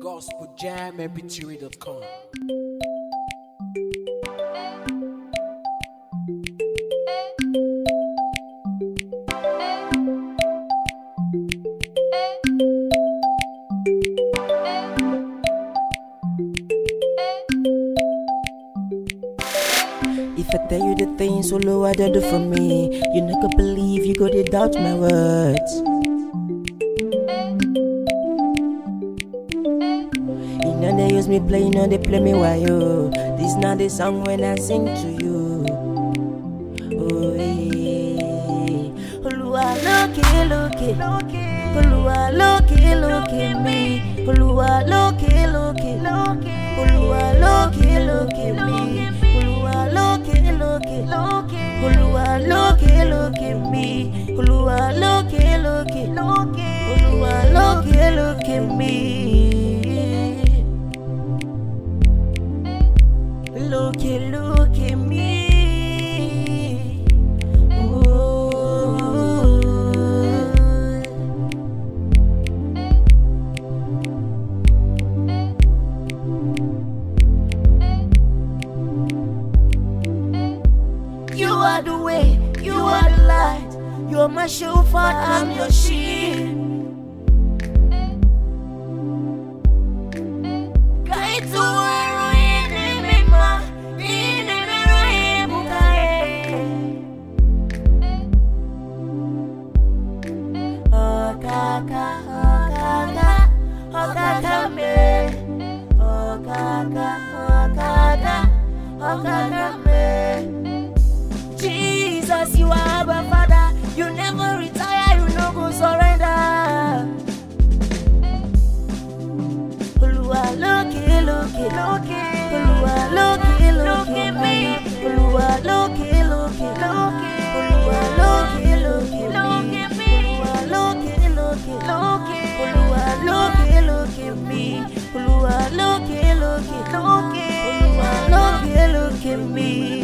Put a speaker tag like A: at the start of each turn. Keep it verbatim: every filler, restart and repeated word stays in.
A: gospel jam m p three dot com.
B: If I tell you the things solo I do for me, you not gonna believe, you go to doubt my words. You know they use me play, you know they play me while you. This not the song when I sing to you. Oh yeah. Oluwa loke loke, Oluwa loke loke me, Oluwa loke loke, Oluwa loke loke me. Oluwa loke loke, Oluwa loke loke me, Oluwa loke loke, Oluwa loke loke me. Loke loke me. You are the way, you are the light. You're my shofar, I'm your shield. Kaitu waru ine mema, ine mera emukae. Okaka, okaka, okaka me. Okaka, okaka, okaka me. Jesus, you are our Father. You never retire, you no go surrender. Oluwa loke loke, Oluwa loke loke me. Oluwa loke loke, Oluwa loke loke me. Oluwa loke loke, Oluwa loke loke me. Oluwa loke loke, Oluwa loke loke me.